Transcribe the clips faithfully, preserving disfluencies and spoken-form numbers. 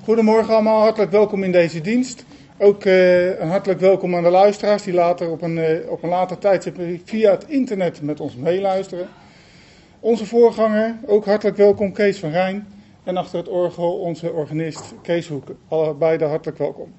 Goedemorgen allemaal, hartelijk welkom in deze dienst. Ook uh, een hartelijk welkom aan de luisteraars die later op een, uh, op een later tijdstip via het internet met ons meeluisteren. Onze voorganger, ook hartelijk welkom, Kees van Rijn. En achter het orgel onze organist Kees Hoeken. Allebei hartelijk welkom.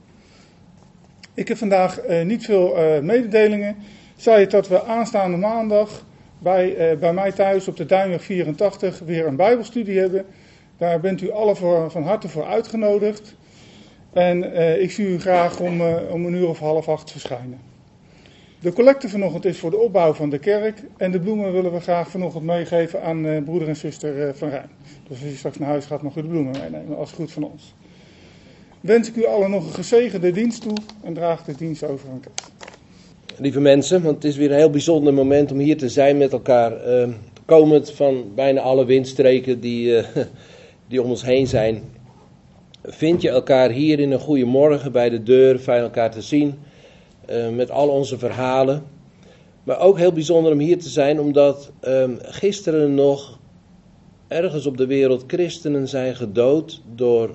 Ik heb vandaag uh, niet veel uh, mededelingen. Zei het dat we aanstaande maandag bij, uh, bij mij thuis op de Duinweg vierentachtig weer een bijbelstudie hebben. Daar bent u allen voor, van harte voor uitgenodigd. En uh, ik zie u graag om, uh, om een uur of half acht te verschijnen. De collecte vanochtend is voor de opbouw van de kerk. En de bloemen willen we graag vanochtend meegeven aan uh, broeder en zuster uh, Van Rijn. Dus als u straks naar huis gaat, mag u de bloemen meenemen, als goed van ons. Wens ik u allen nog een gezegende dienst toe en draag de dienst over aan Kees. Lieve mensen, want het is weer een heel bijzonder moment om hier te zijn met elkaar. Uh, komend van bijna alle windstreken die, uh, die om ons heen zijn. Vind je elkaar hier in een goede morgen bij de deur, fijn elkaar te zien. Uh, met al onze verhalen. Maar ook heel bijzonder om hier te zijn omdat uh, gisteren nog ergens op de wereld christenen zijn gedood door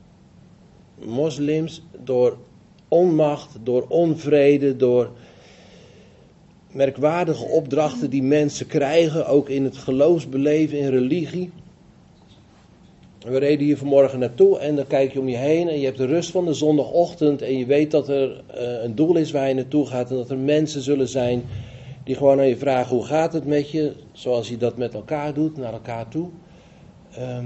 moslims, door onmacht, door onvrede, door merkwaardige opdrachten die mensen krijgen, ook in het geloofsbeleven, in religie. We reden hier vanmorgen naartoe en dan kijk je om je heen en je hebt de rust van de zondagochtend en je weet dat er uh, een doel is waar je naartoe gaat en dat er mensen zullen zijn die gewoon aan je vragen hoe gaat het met je, zoals je dat met elkaar doet, naar elkaar toe. Um,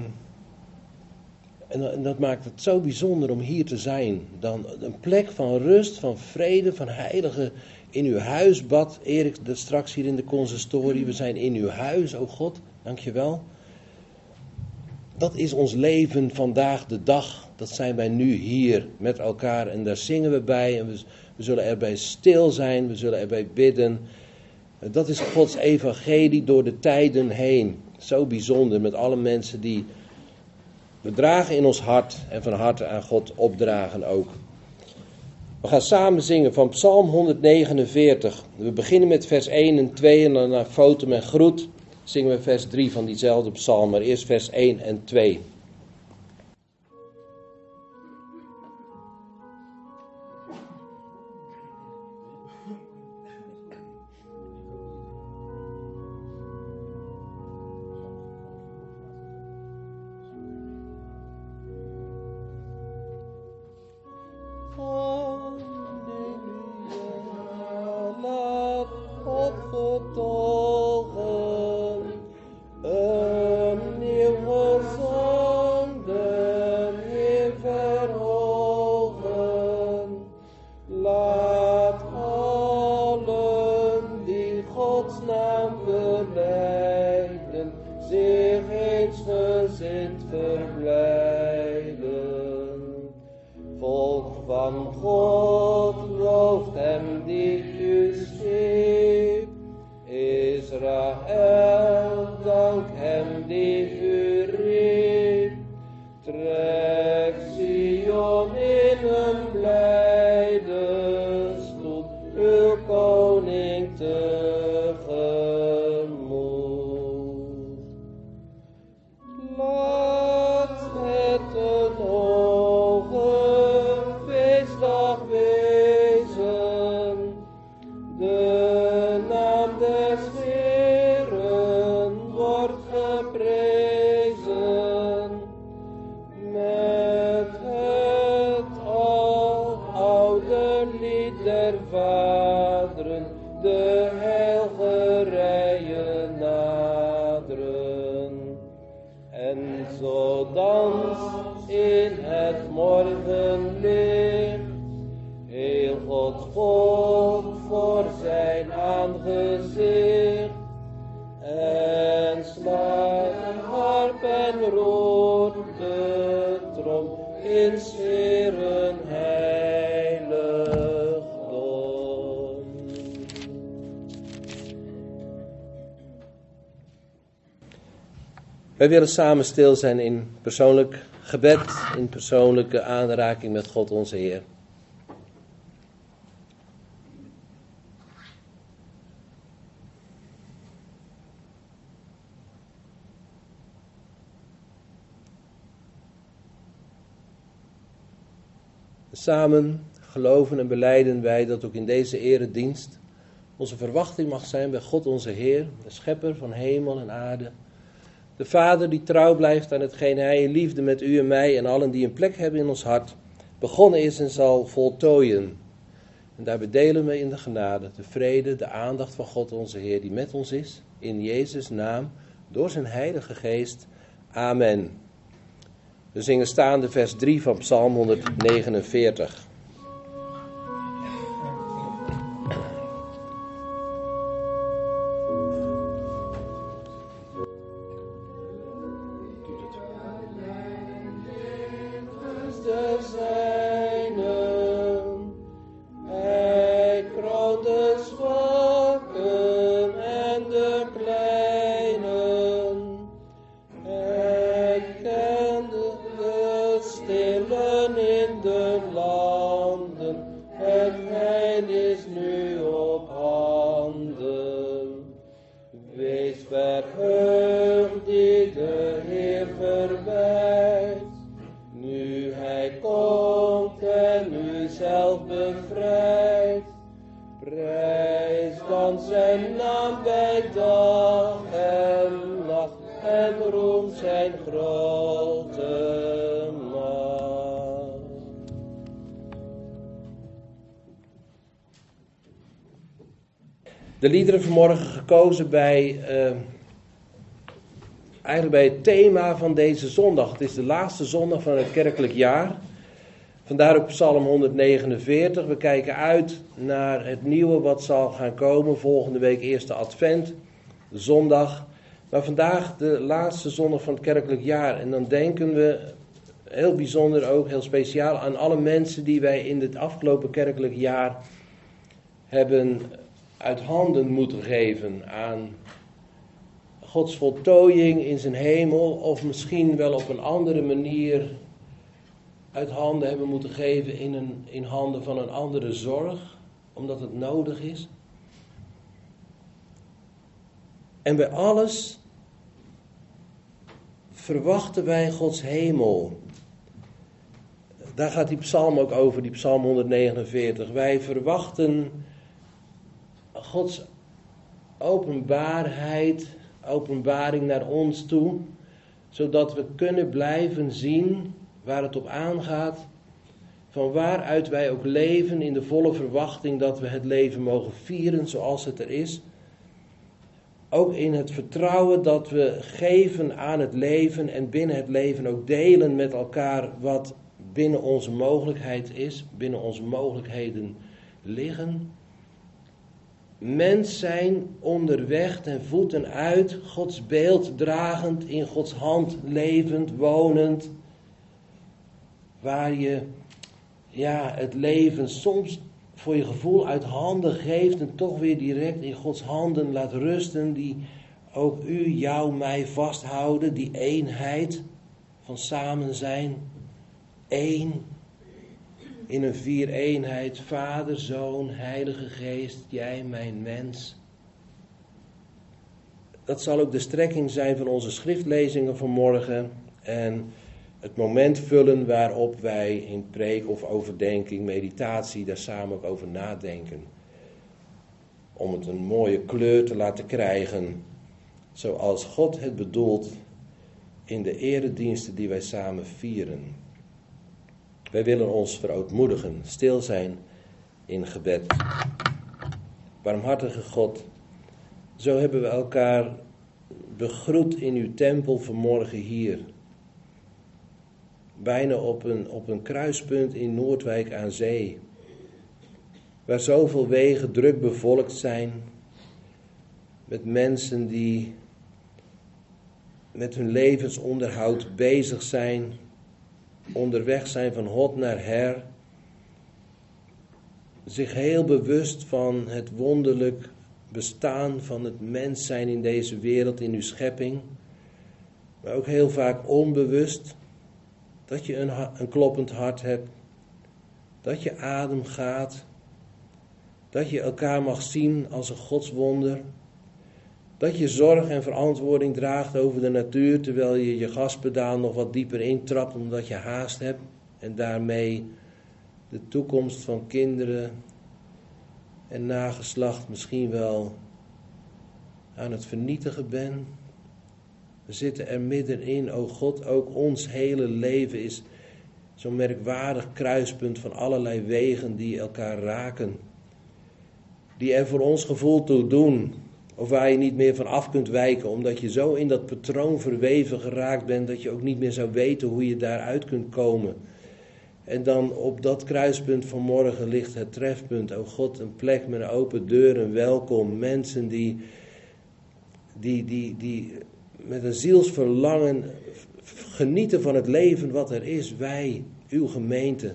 en, en dat maakt het zo bijzonder om hier te zijn. Dan een plek van rust, van vrede, van heilige in uw huis bad. Erik, straks hier in de consistorie, we zijn in uw huis, o God, dankjewel. Dat is ons leven vandaag de dag. Dat zijn wij nu hier met elkaar en daar zingen we bij. En we, we zullen erbij stil zijn, we zullen erbij bidden. Dat is Gods evangelie door de tijden heen. Zo bijzonder met alle mensen die we dragen in ons hart en van harte aan God opdragen ook. We gaan samen zingen van Psalm honderdnegenenveertig. We beginnen met vers één en twee en dan naar foto en groet. Zingen we vers drie van diezelfde psalm, maar eerst vers één en twee. Wij willen samen stil zijn in persoonlijk gebed, in persoonlijke aanraking met God onze Heer. Samen geloven en belijden wij dat ook in deze eredienst onze verwachting mag zijn bij God onze Heer, de schepper van hemel en aarde. De Vader die trouw blijft aan hetgeen Hij in liefde met u en mij en allen die een plek hebben in ons hart begonnen is en zal voltooien. En daarbij delen we in de genade, de vrede, de aandacht van God onze Heer die met ons is, in Jezus' naam, door zijn Heilige Geest. Amen. We zingen staande vers drie van Psalm honderdnegenenveertig. De liederen vanmorgen gekozen bij, uh, eigenlijk bij het thema van deze zondag. Het is de laatste zondag van het kerkelijk jaar. Vandaar ook Psalm honderdnegenenveertig. We kijken uit naar het nieuwe wat zal gaan komen. Volgende week eerste advent, zondag. Maar vandaag de laatste zondag van het kerkelijk jaar. En dan denken we heel bijzonder ook, heel speciaal aan alle mensen die wij in het afgelopen kerkelijk jaar hebben uit handen moeten geven aan Gods voltooiing in zijn hemel, of misschien wel op een andere manier uit handen hebben moeten geven in, een, in handen van een andere zorg, omdat het nodig is. En bij alles verwachten wij Gods hemel. Daar gaat die psalm ook over, die psalm honderdnegenenveertig. Wij verwachten Gods openbaarheid, openbaring naar ons toe, zodat we kunnen blijven zien waar het op aangaat, van waaruit wij ook leven in de volle verwachting dat we het leven mogen vieren zoals het er is. Ook in het vertrouwen dat we geven aan het leven en binnen het leven ook delen met elkaar wat binnen onze mogelijkheid is, binnen onze mogelijkheden liggen. Mens zijn onderweg ten voeten uit, Gods beeld dragend, in Gods hand levend, wonend. Waar je ja, het leven soms voor je gevoel uit handen geeft en toch weer direct in Gods handen laat rusten. Die ook u, jou, mij vasthouden, die eenheid van samen zijn. Eén. In een vier-eenheid, Vader, Zoon, Heilige Geest, jij mijn mens. Dat zal ook de strekking zijn van onze schriftlezingen vanmorgen en het moment vullen waarop wij in preek of overdenking, meditatie, daar samen ook over nadenken. Om het een mooie kleur te laten krijgen, zoals God het bedoelt in de erediensten die wij samen vieren. Wij willen ons verootmoedigen, stil zijn in gebed. Barmhartige God, zo hebben we elkaar begroet in uw tempel vanmorgen hier. Bijna op een, op een kruispunt in Noordwijk aan Zee. Waar zoveel wegen druk bevolkt zijn. Met mensen die met hun levensonderhoud bezig zijn. Onderweg zijn van hot naar her. Zich heel bewust van het wonderlijk bestaan van het mens zijn in deze wereld, in uw schepping. Maar ook heel vaak onbewust dat je een, een kloppend hart hebt. Dat je adem gaat. Dat je elkaar mag zien als een godswonder. Dat je zorg en verantwoording draagt over de natuur, terwijl je je gaspedaal nog wat dieper intrapt omdat je haast hebt. En daarmee de toekomst van kinderen en nageslacht misschien wel aan het vernietigen bent. We zitten er middenin, o God, ook ons hele leven is zo'n merkwaardig kruispunt van allerlei wegen die elkaar raken. Die er voor ons gevoel toe doen, of waar je niet meer van af kunt wijken, omdat je zo in dat patroon verweven geraakt bent, dat je ook niet meer zou weten hoe je daaruit kunt komen. En dan op dat kruispunt van morgen ligt het trefpunt. O God, een plek met een open deur, een welkom. Mensen die, die, die, die met een zielsverlangen genieten van het leven wat er is. Wij, uw gemeente.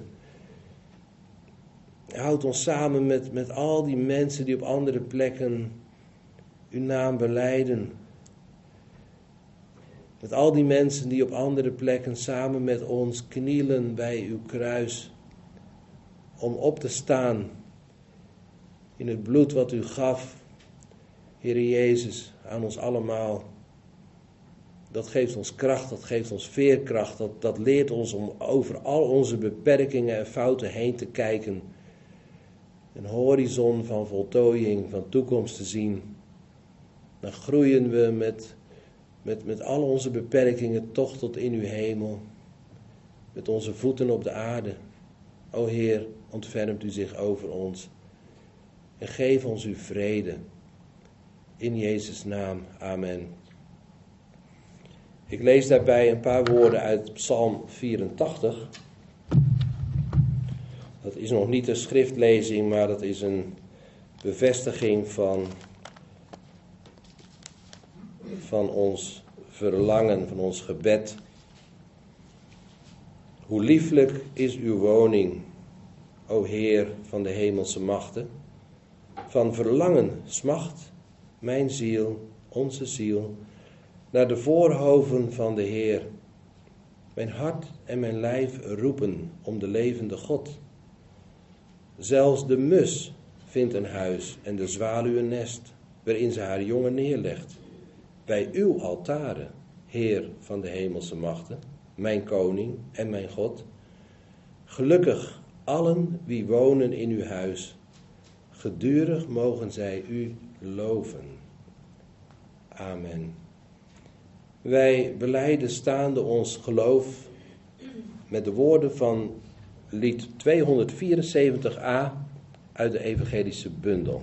Houd ons samen met, met al die mensen die op andere plekken uw naam belijden. Met al die mensen die op andere plekken samen met ons knielen bij uw kruis. Om op te staan in het bloed wat u gaf, Heere Jezus, aan ons allemaal. Dat geeft ons kracht, dat geeft ons veerkracht. Dat, dat leert ons om over al onze beperkingen en fouten heen te kijken. Een horizon van voltooiing, van toekomst te zien. Dan groeien we met... Met, met al onze beperkingen toch tot in uw hemel. Met onze voeten op de aarde. O Heer, ontfermt u zich over ons. En geef ons uw vrede. In Jezus' naam. Amen. Ik lees daarbij een paar woorden uit Psalm vierentachtig. Dat is nog niet een schriftlezing, maar dat is een bevestiging van... van ons verlangen, van ons gebed. Hoe lieflijk is uw woning, o Heer van de hemelse machten. Van verlangen smacht mijn ziel, onze ziel, naar de voorhoven van de Heer. Mijn hart en mijn lijf roepen om de levende God. Zelfs de mus vindt een huis en de zwaluw een nest, waarin ze haar jongen neerlegt. Bij uw altaren, Heer van de hemelse machten, mijn koning en mijn God. Gelukkig allen wie wonen in uw huis. Gedurig mogen zij u loven. Amen. Wij belijden staande ons geloof met de woorden van lied tweehonderdvierenzeventig a uit de evangelische bundel.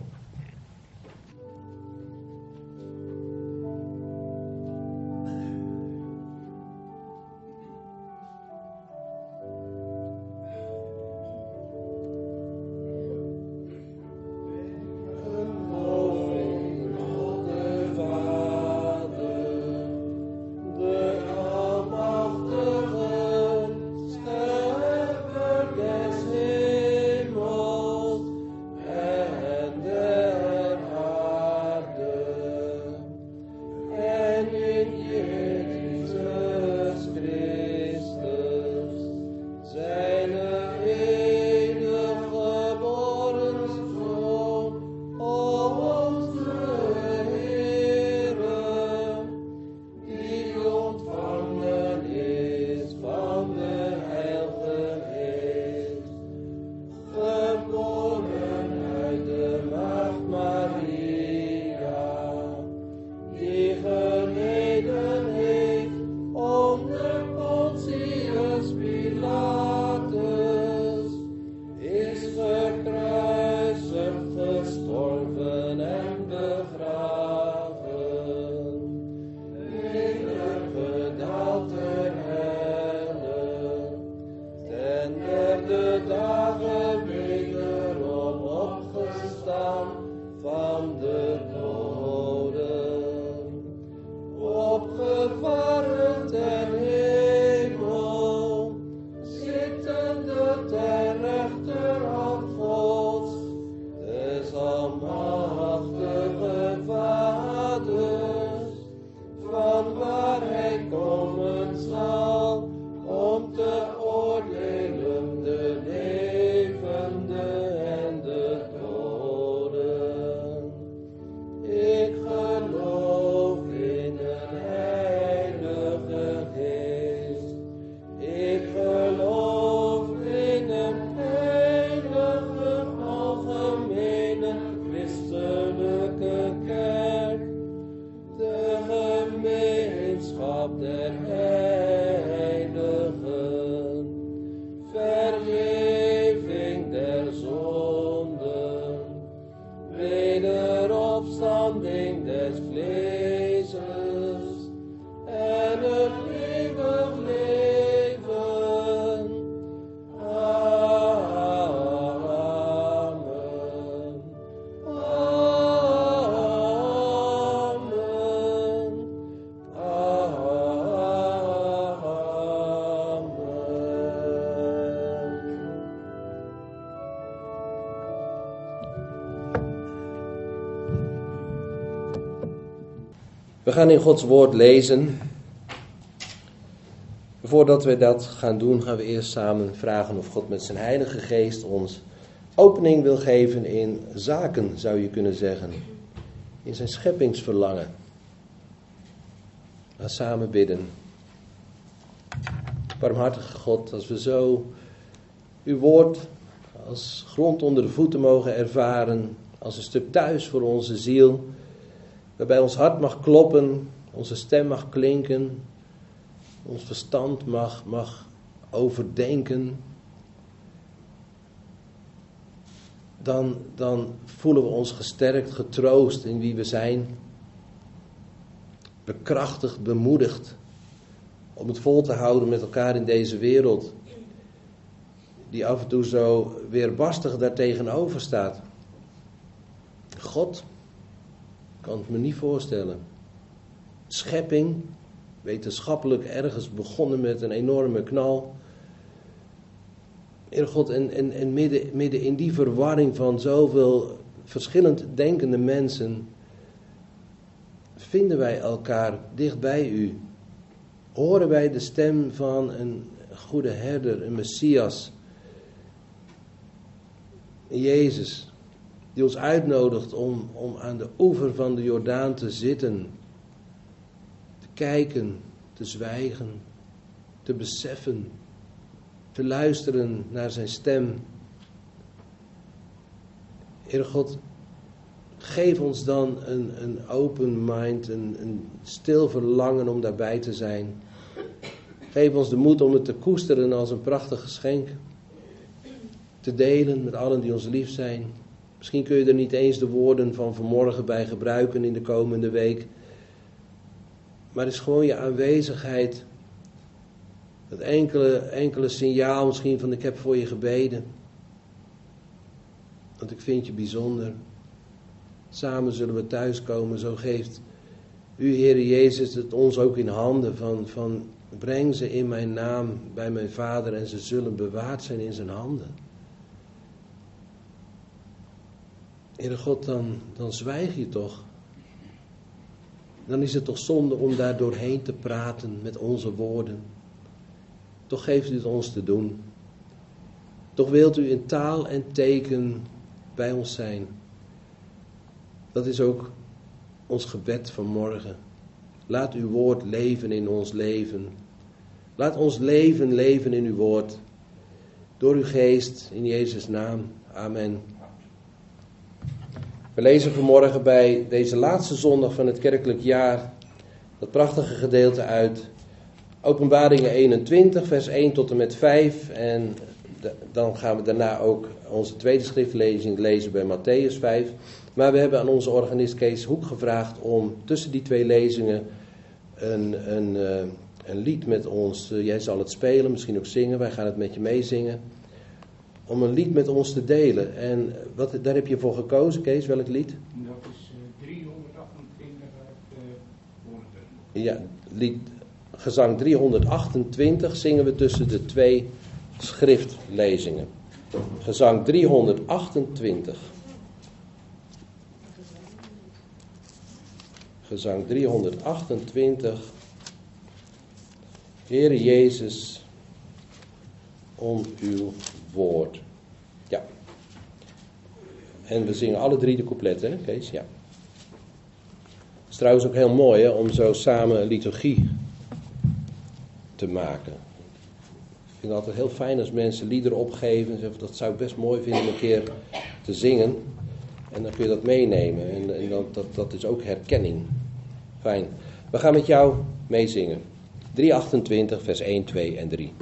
Om te oordelen de We gaan in Gods woord lezen. Voordat we dat gaan doen, gaan we eerst samen vragen of God met zijn Heilige Geest ons opening wil geven in zaken, zou je kunnen zeggen. In zijn scheppingsverlangen. We gaan samen bidden. Barmhartige God, als we zo uw woord als grond onder de voeten mogen ervaren, als een stuk thuis voor onze ziel, waarbij ons hart mag kloppen, onze stem mag klinken, ons verstand mag, mag overdenken, dan, dan voelen we ons gesterkt, getroost in wie we zijn, bekrachtigd, bemoedigd om het vol te houden met elkaar in deze wereld, die af en toe zo weerbarstig daartegenover staat. God, ik kan het me niet voorstellen. Schepping, wetenschappelijk ergens begonnen met een enorme knal. Heer God, en, en, en midden, midden in die verwarring van zoveel verschillend denkende mensen, vinden wij elkaar dicht bij u. Horen wij de stem van een goede herder, een Messias, Jezus, die ons uitnodigt om, om aan de oever van de Jordaan te zitten, te kijken, te zwijgen, te beseffen, te luisteren naar zijn stem. Heer God, geef ons dan een, een open mind, een, een stil verlangen om daarbij te zijn. Geef ons de moed om het te koesteren als een prachtig geschenk. Te delen met allen die ons lief zijn. Misschien kun je er niet eens de woorden van vanmorgen bij gebruiken in de komende week. Maar het is gewoon je aanwezigheid. Dat enkele, enkele signaal misschien van ik heb voor je gebeden. Want ik vind je bijzonder. Samen zullen we thuiskomen. Zo geeft u, Heere Jezus, het ons ook in handen van, van breng ze in mijn naam bij mijn Vader en ze zullen bewaard zijn in zijn handen. Heere God, dan, dan zwijg je toch. Dan is het toch zonde om daar doorheen te praten met onze woorden. Toch geeft u het ons te doen. Toch wilt u in taal en teken bij ons zijn. Dat is ook ons gebed van morgen. Laat uw woord leven in ons leven. Laat ons leven leven in uw woord. Door uw geest, in Jezus' naam. Amen. We lezen vanmorgen bij deze laatste zondag van het kerkelijk jaar dat prachtige gedeelte uit Openbaringen eenentwintig, vers één tot en met vijf. En de, dan gaan we daarna ook onze tweede schriftlezing lezen bij Matthäus vijf. Maar we hebben aan onze organist Kees Hoek gevraagd om tussen die twee lezingen een, een, uh, een lied met ons, uh, jij zal het spelen, misschien ook zingen, wij gaan het met je meezingen. Om een lied met ons te delen. En wat, daar heb je voor gekozen, Kees, welk lied? Dat is uh, driehonderdachtentwintig uit uh, Woorden. Ja, lied, gezang driehonderdachtentwintig zingen we tussen de twee schriftlezingen. Gezang driehonderdachtentwintig. Gezang driehonderdachtentwintig. Heere Jezus, om uw woord. Ja. En we zingen alle drie de coupletten, hè, Kees? Ja. Het is trouwens ook heel mooi, hè, om zo samen een liturgie te maken. Ik vind het altijd heel fijn als mensen liederen opgeven en zeggen, dat zou ik best mooi vinden om een keer te zingen. En dan kun je dat meenemen. En, en dat, dat, dat is ook herkenning. Fijn. We gaan met jou meezingen. driehonderdachtentwintig, vers één, twee en drie.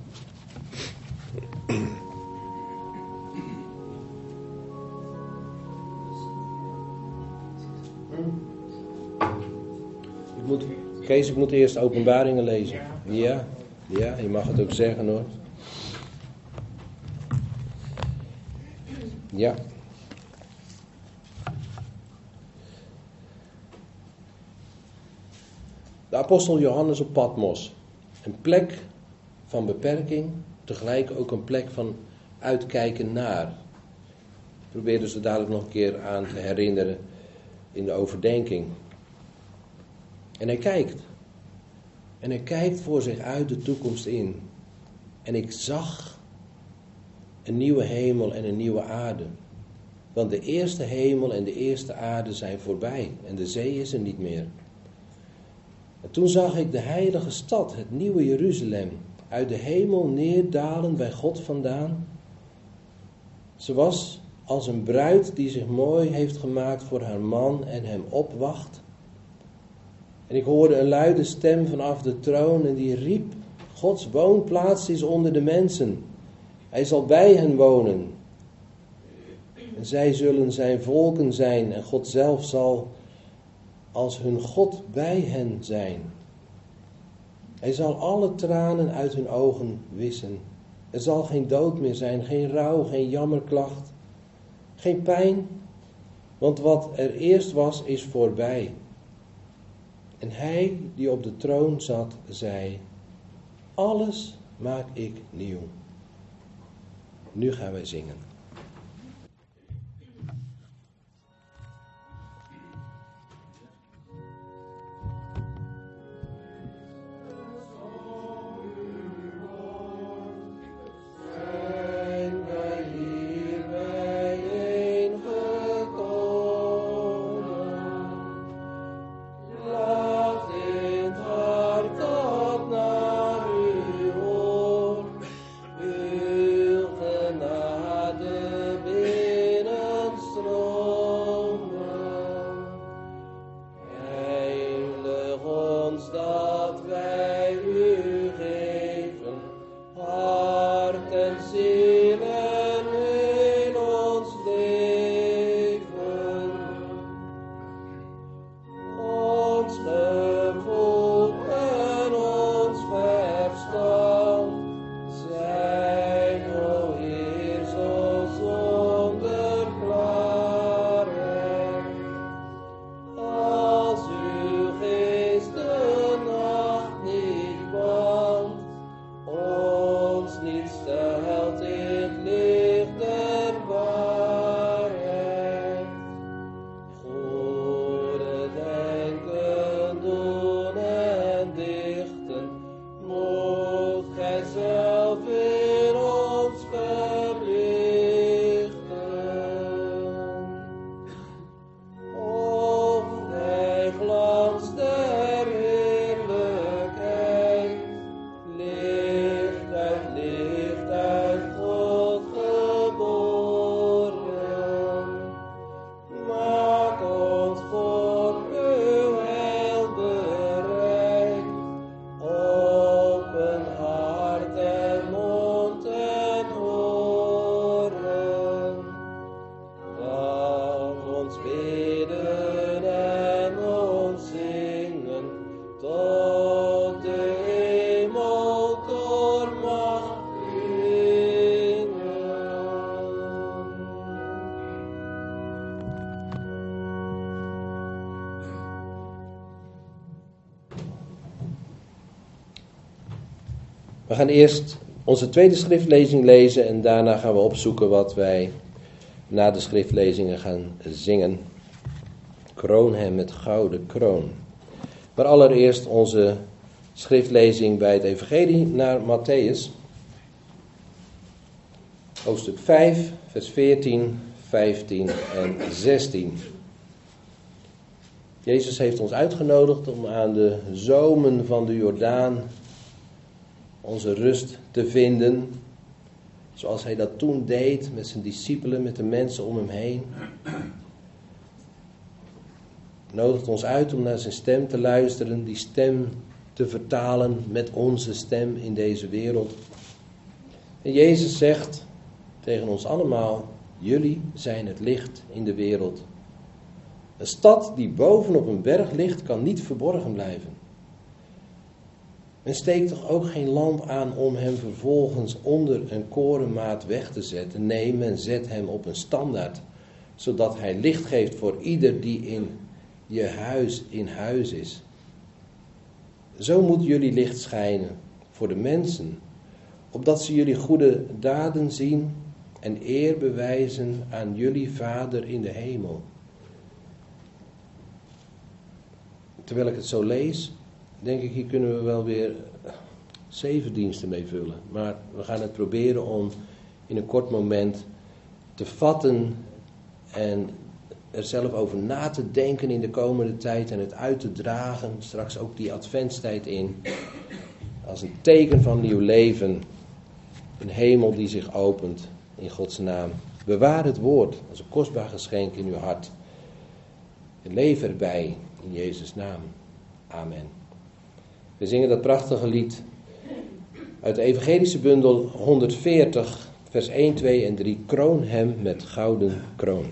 Ik moet, Kees, ik moet eerst Openbaringen lezen. Ja, ja, je mag het ook zeggen hoor. Ja. De apostel Johannes op Patmos. Een plek van beperking, tegelijk ook een plek van uitkijken naar. Ik probeer dus er dadelijk nog een keer aan te herinneren in de overdenking. En hij kijkt. En hij kijkt voor zich uit de toekomst in. En ik zag een nieuwe hemel en een nieuwe aarde. Want de eerste hemel en de eerste aarde zijn voorbij. En de zee is er niet meer. En toen zag ik de heilige stad, het nieuwe Jeruzalem, uit de hemel neerdalen bij God vandaan. Ze was als een bruid die zich mooi heeft gemaakt voor haar man en hem opwacht. En ik hoorde een luide stem vanaf de troon en die riep: Gods woonplaats is onder de mensen. Hij zal bij hen wonen. En zij zullen zijn volken zijn en God zelf zal als hun God bij hen zijn. Hij zal alle tranen uit hun ogen wissen. Er zal geen dood meer zijn, geen rouw, geen jammerklacht, geen pijn, want wat er eerst was, is voorbij. En hij die op de troon zat, zei: alles maak ik nieuw. Nu gaan wij zingen. We gaan eerst onze tweede schriftlezing lezen en daarna gaan we opzoeken wat wij na de schriftlezingen gaan zingen. Kroon hem met gouden kroon. Maar allereerst onze schriftlezing bij het evangelie naar Mattheüs. Hoofdstuk vijf, vers veertien, vijftien en zestien. Jezus heeft ons uitgenodigd om aan de zomen van de Jordaan onze rust te vinden, zoals hij dat toen deed met zijn discipelen, met de mensen om hem heen. Hij nodigt ons uit om naar zijn stem te luisteren, die stem te vertalen met onze stem in deze wereld. En Jezus zegt tegen ons allemaal: jullie zijn het licht in de wereld. Een stad die bovenop een berg ligt, kan niet verborgen blijven. Men steekt toch ook geen lamp aan om hem vervolgens onder een korenmaat weg te zetten. Nee, men zet hem op een standaard, zodat hij licht geeft voor ieder die in je huis in huis is. Zo moet jullie licht schijnen voor de mensen, opdat ze jullie goede daden zien en eer bewijzen aan jullie Vader in de hemel. terwijl ik het zo lees, denk ik, hier kunnen we wel weer zeven diensten mee vullen. Maar we gaan het proberen om in een kort moment te vatten en er zelf over na te denken in de komende tijd en het uit te dragen, straks ook die adventstijd in, als een teken van nieuw leven, een hemel die zich opent in Gods naam. Bewaar het woord als een kostbaar geschenk in uw hart. En leef erbij in Jezus' naam. Amen. We zingen dat prachtige lied uit de evangelische bundel honderdveertig, vers één, twee en drie. Kroon hem met gouden kroon.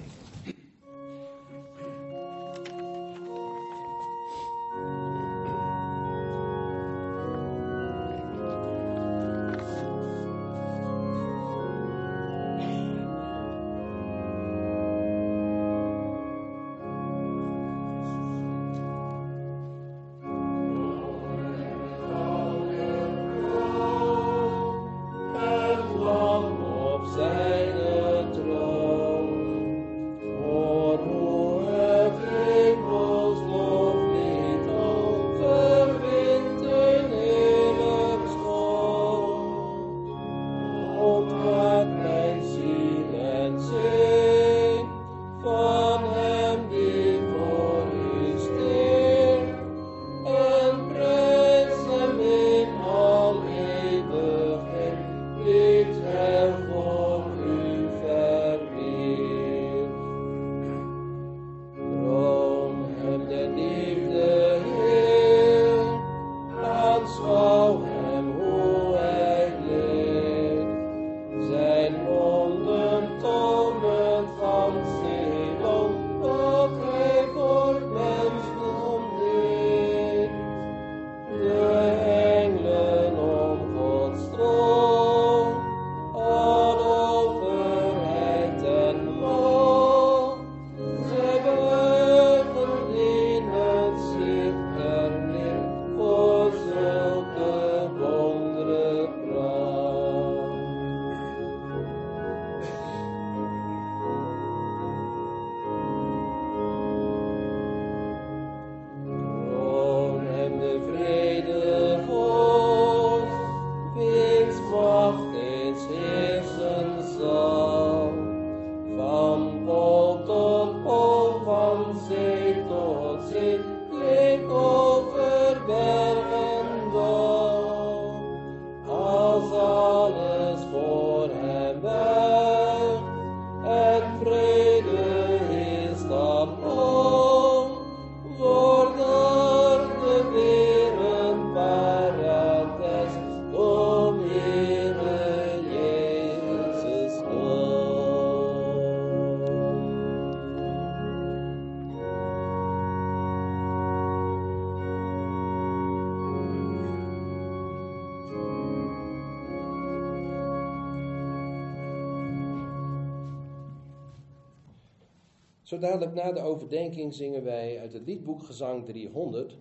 Zo dadelijk na de overdenking zingen wij uit het liedboek Gezang driehonderd.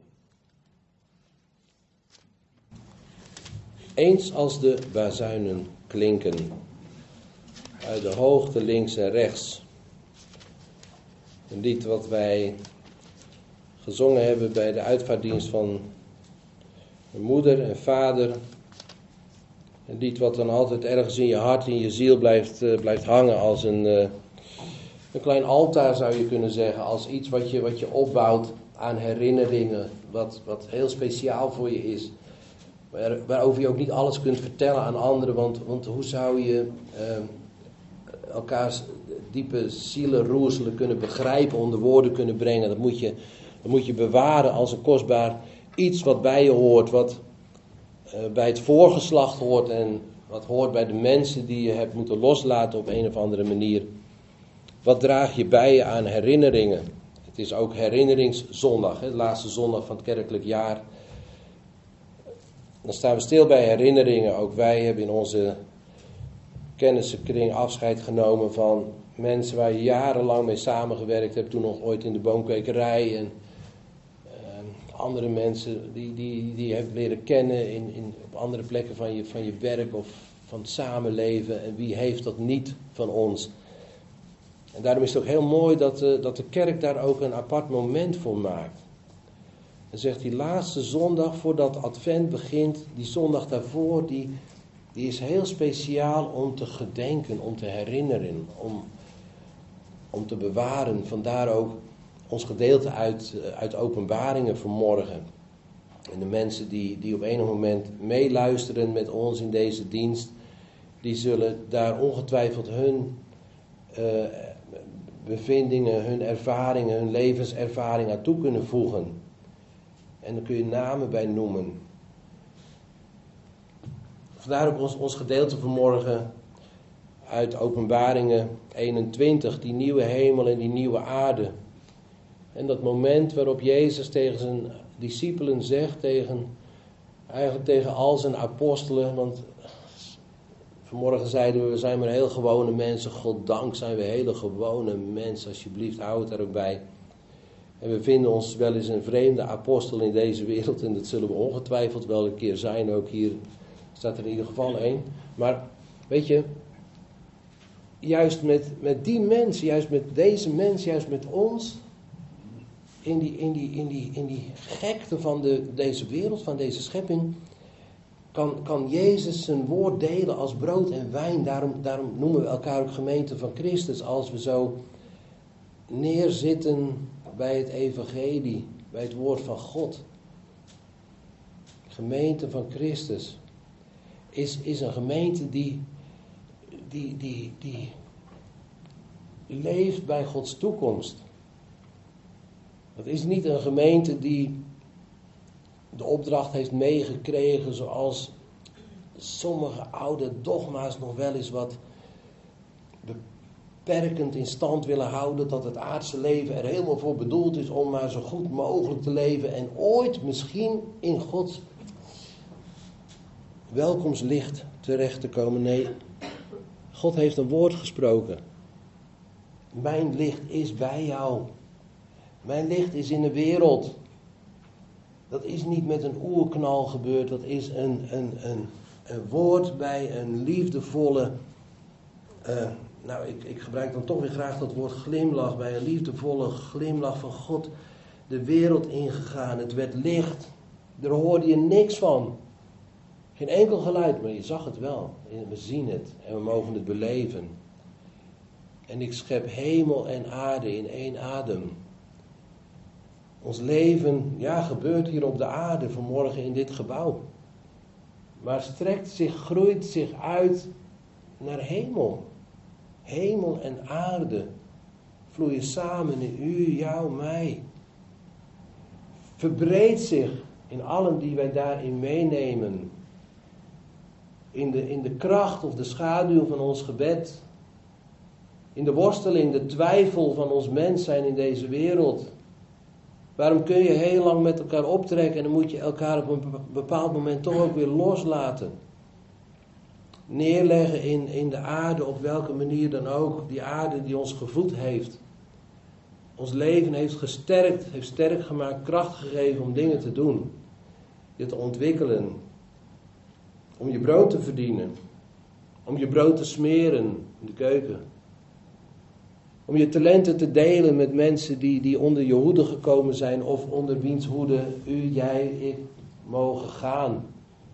Eens als de bazuinen klinken, uit de hoogte links en rechts. Een lied wat wij gezongen hebben bij de uitvaartdienst van mijn moeder en vader. Een lied wat dan altijd ergens in je hart, in je ziel blijft, uh, blijft hangen als een... Uh, Een klein altaar zou je kunnen zeggen, als iets wat je, wat je opbouwt aan herinneringen, wat, wat heel speciaal voor je is. Waar, waarover je ook niet alles kunt vertellen aan anderen, want, want hoe zou je eh, elkaars diepe zielenroerselen kunnen begrijpen, onder woorden kunnen brengen. Dat moet je, dat moet je bewaren als een kostbaar iets wat bij je hoort, wat uh, bij het voorgeslacht hoort en wat hoort bij de mensen die je hebt moeten loslaten op een of andere manier. Wat draag je bij je aan herinneringen? Het is ook herinneringszondag, hè, de laatste zondag van het kerkelijk jaar. Dan staan we stil bij herinneringen. Ook wij hebben in onze kennissenkring afscheid genomen van mensen waar je jarenlang mee samengewerkt hebt. Toen nog ooit in de boomkwekerij. En uh, andere mensen die, die, die je hebt leren kennen in, in, op andere plekken van je, van je werk of van het samenleven. En wie heeft dat niet van ons? En daarom is het ook heel mooi dat, uh, dat de kerk daar ook een apart moment voor maakt. En zegt die laatste zondag voordat Advent begint, die zondag daarvoor, die, die is heel speciaal om te gedenken, om te herinneren, om, om te bewaren. Vandaar ook ons gedeelte uit, uit Openbaringen vanmorgen. En de mensen die, die op enig moment meeluisteren met ons in deze dienst, die zullen daar ongetwijfeld hun uh, bevindingen, hun ervaringen, hun levenservaring aan toe kunnen voegen. En daar kun je namen bij noemen. Vandaar ook ons, ons gedeelte vanmorgen uit Openbaringen eenentwintig, die nieuwe hemel en die nieuwe aarde. En dat moment waarop Jezus tegen zijn discipelen zegt, tegen, eigenlijk tegen al zijn apostelen, want vanmorgen zeiden we, we zijn maar heel gewone mensen, goddank zijn we hele gewone mensen, alsjeblieft hou het er ook bij. En we vinden ons wel eens een vreemde apostel in deze wereld, en dat zullen we ongetwijfeld wel een keer zijn, ook hier staat er in ieder geval één. Maar weet je, juist met, met die mensen, juist met deze mensen, juist met ons, in die, in die, in die, in die gekte van de, deze wereld, van deze schepping, kan, kan Jezus zijn woord delen als brood en wijn. Daarom, daarom noemen we elkaar ook gemeente van Christus, als we zo neerzitten bij het evangelie, bij het woord van God. Gemeente van Christus is, is een gemeente die, die, die, die leeft bij Gods toekomst. Het is niet een gemeente die de opdracht heeft meegekregen zoals sommige oude dogma's nog wel eens wat beperkend in stand willen houden, dat het aardse leven er helemaal voor bedoeld is om maar zo goed mogelijk te leven en ooit misschien in Gods welkomstlicht terecht te komen. Nee, God heeft een woord gesproken. Mijn licht is bij jou. Mijn licht is in de wereld. Dat is niet met een oerknal gebeurd. Dat is een, een, een, een woord bij een liefdevolle... Uh, nou, ik, ik gebruik dan toch weer graag dat woord glimlach. Bij een liefdevolle glimlach van God de wereld ingegaan. Het werd licht. Daar hoorde je niks van. Geen enkel geluid, maar je zag het wel. We zien het en we mogen het beleven. En ik schep hemel en aarde in één adem. Ons leven, ja, gebeurt hier op de aarde vanmorgen in dit gebouw. Maar strekt zich, groeit zich uit naar hemel. Hemel en aarde vloeien samen in u, jou, mij. Verbreedt zich in allen die wij daarin meenemen. In de, in de kracht of de schaduw van ons gebed. In de worsteling, de twijfel van ons mens zijn in deze wereld. Waarom kun je heel lang met elkaar optrekken en dan moet je elkaar op een bepaald moment toch ook weer loslaten. Neerleggen in, in de aarde, op welke manier dan ook. Die aarde die ons gevoed heeft. Ons leven heeft gesterkt, heeft sterk gemaakt, kracht gegeven om dingen te doen. Je te ontwikkelen. Om je brood te verdienen. Om je brood te smeren in de keuken. Om je talenten te delen met mensen die, die onder je hoede gekomen zijn. Of onder wiens hoede u, jij, ik mogen gaan.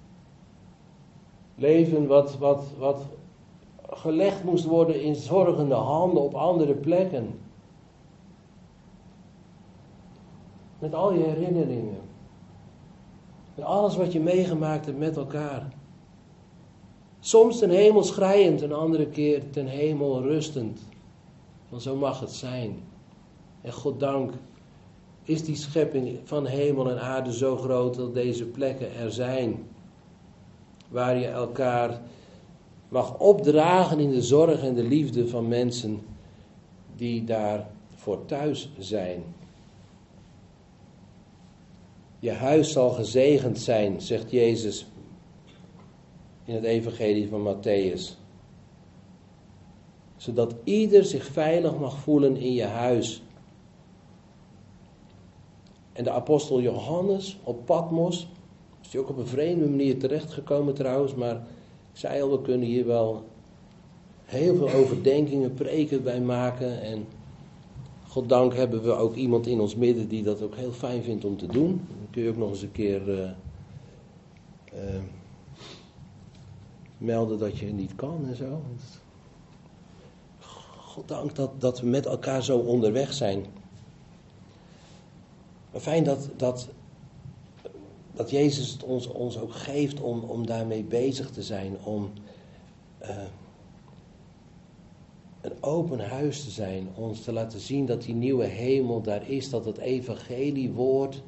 Leven wat, wat, wat gelegd moest worden in zorgende handen op andere plekken. Met al je herinneringen. Met alles wat je meegemaakt hebt met elkaar. Soms ten hemel schreiend, een andere keer ten hemel rustend. Want zo mag het zijn. En goddank is die schepping van hemel en aarde zo groot dat deze plekken er zijn. Waar je elkaar mag opdragen in de zorg en de liefde van mensen die daar voor thuis zijn. Je huis zal gezegend zijn, zegt Jezus in het evangelie van Matthäus. Zodat ieder zich veilig mag voelen in je huis. En de apostel Johannes op Patmos, is hij ook op een vreemde manier terechtgekomen trouwens, maar ik zei al, we kunnen hier wel heel veel overdenkingen, preken bij maken. En Goddank hebben we ook iemand in ons midden die dat ook heel fijn vindt om te doen. Dan kun je ook nog eens een keer uh, uh, melden dat je niet kan en zo. Goddank dat, dat we met elkaar zo onderweg zijn. Maar fijn dat, dat, dat Jezus het ons, ons ook geeft om, om daarmee bezig te zijn. Om uh, een open huis te zijn. Ons te laten zien dat die nieuwe hemel daar is. Dat het evangeliewoord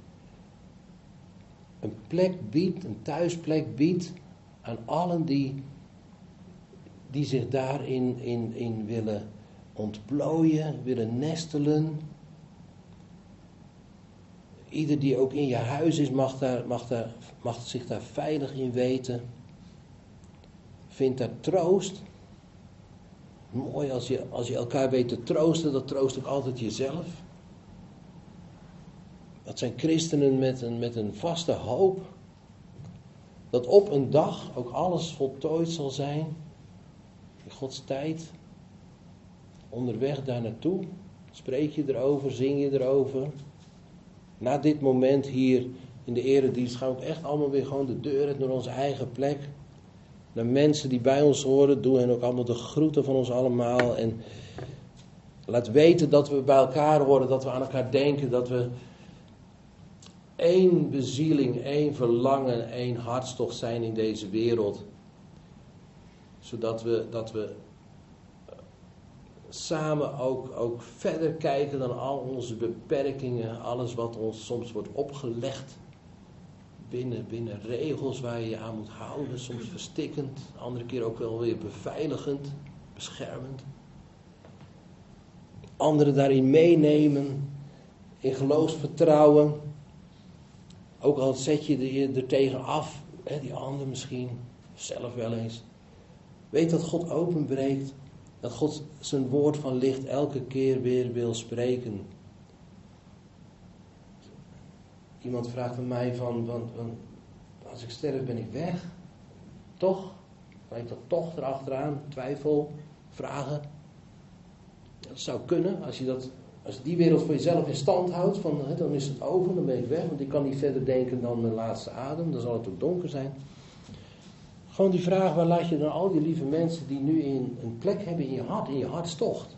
een plek biedt, een thuisplek biedt aan allen die, die zich daarin in, in willen ontplooien, willen nestelen. Ieder die ook in je huis is, mag, daar, mag, daar, mag zich daar veilig in weten. Vindt daar troost. Mooi als je, als je elkaar weet te troosten, dat troost ook altijd jezelf. Dat zijn christenen met een, met een vaste hoop. Dat op een dag ook alles voltooid zal zijn. In Gods tijd. Onderweg daar naartoe. Spreek je erover, zing je erover. Na dit moment hier in de eredienst gaan we ook echt allemaal weer gewoon de deur uit naar onze eigen plek. Naar mensen die bij ons horen, doe hen ook allemaal de groeten van ons allemaal. En laat weten dat we bij elkaar horen, dat we aan elkaar denken, dat we één bezieling, één verlangen, één hartstocht zijn in deze wereld. Zodat we, dat we samen ook, ook verder kijken dan al onze beperkingen, alles wat ons soms wordt opgelegd. Binnen, binnen regels waar je je aan moet houden, soms verstikkend, andere keer ook wel weer beveiligend, beschermend. Anderen daarin meenemen, in geloofsvertrouwen. Ook al zet je er, er tegen af, hè, die ander misschien, zelf wel eens. Weet dat God openbreekt, dat God zijn woord van licht elke keer weer wil spreken. Iemand vraagt aan mij van, van, van, als ik sterf ben ik weg. Toch? Kan ik dat toch erachteraan? Twijfel, vragen. Dat zou kunnen, als je, dat, als je die wereld voor jezelf in stand houdt, van, hè, dan is het over, dan ben ik weg. Want ik kan niet verder denken dan mijn laatste adem, dan zal het ook donker zijn. Gewoon die vraag, waar laat je dan al die lieve mensen die nu in een plek hebben in je hart, in je hartstocht.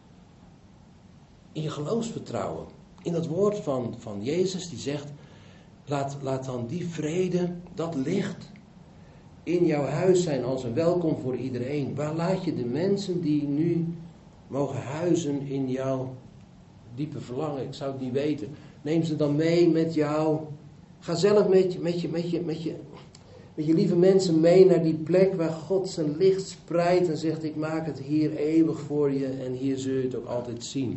In je geloofsvertrouwen. In dat woord van, van Jezus die zegt, laat, laat dan die vrede, dat licht in jouw huis zijn als een welkom voor iedereen. Waar laat je de mensen die nu mogen huizen in jouw diepe verlangen, ik zou het niet weten. Neem ze dan mee met jou. Ga zelf met je, met je, met je, met je, met je lieve mensen mee naar die plek waar God zijn licht spreidt en zegt, ik maak het hier eeuwig voor je en hier zul je het ook altijd zien.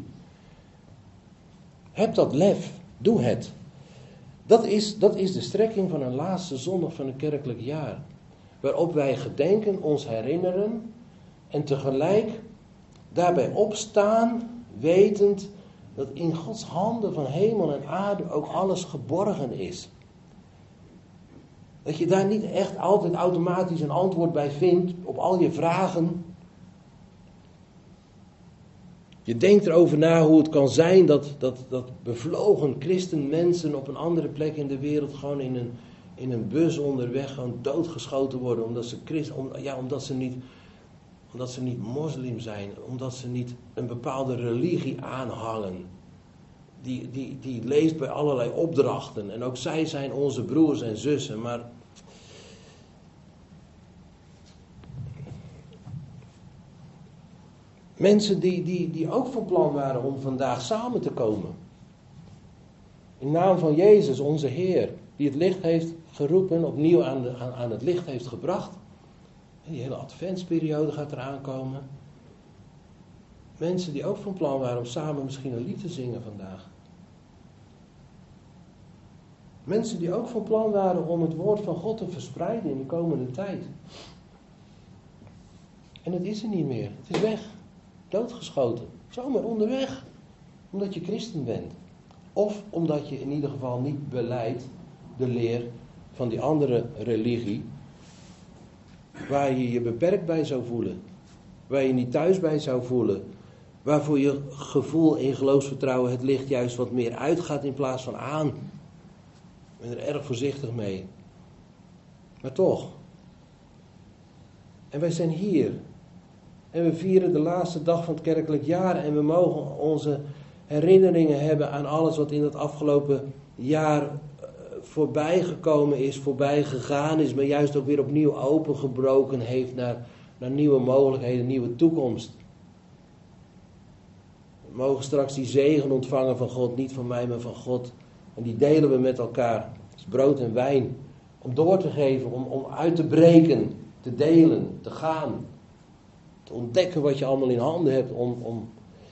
Heb dat lef, doe het. Dat is, dat is de strekking van een laatste zondag van een kerkelijk jaar. Waarop wij gedenken, ons herinneren en tegelijk daarbij opstaan, wetend dat in Gods handen van hemel en aarde ook alles geborgen is. Dat je daar niet echt altijd automatisch een antwoord bij vindt op al je vragen. Je denkt erover na hoe het kan zijn dat, dat, dat bevlogen christenmensen op een andere plek in de wereld gewoon in een, in een bus onderweg gewoon doodgeschoten worden. Omdat ze, christ, om, ja, omdat, ze niet, omdat ze niet moslim zijn, omdat ze niet een bepaalde religie aanhangen. Die, die, die leeft bij allerlei opdrachten en ook zij zijn onze broers en zussen, maar mensen die, die, die ook van plan waren om vandaag samen te komen. In naam van Jezus, onze Heer, die het licht heeft geroepen, opnieuw aan, de, aan, aan het licht heeft gebracht. Die hele adventsperiode gaat eraan komen. Mensen die ook van plan waren om samen misschien een lied te zingen vandaag. Mensen die ook van plan waren om het woord van God te verspreiden in de komende tijd. En het is er niet meer. Het is weg. Doodgeschoten. Zomaar onderweg. Omdat je christen bent. Of omdat je in ieder geval niet belijdt de leer van die andere religie. Waar je je beperkt bij zou voelen. Waar je niet thuis bij zou voelen. Waarvoor je gevoel in geloofsvertrouwen het licht juist wat meer uitgaat in plaats van aan. Ik ben er erg voorzichtig mee. Maar toch. En wij zijn hier. En we vieren de laatste dag van het kerkelijk jaar. En we mogen onze herinneringen hebben aan alles wat in het afgelopen jaar voorbij gekomen is, voorbij gegaan is. Maar juist ook weer opnieuw opengebroken heeft naar, naar nieuwe mogelijkheden, nieuwe toekomst. We mogen straks die zegen ontvangen van God, niet van mij, maar van God. En die delen we met elkaar. Het is brood en wijn. Om door te geven, om, om uit te breken, te delen, te gaan. Te ontdekken wat je allemaal in handen hebt. Om, om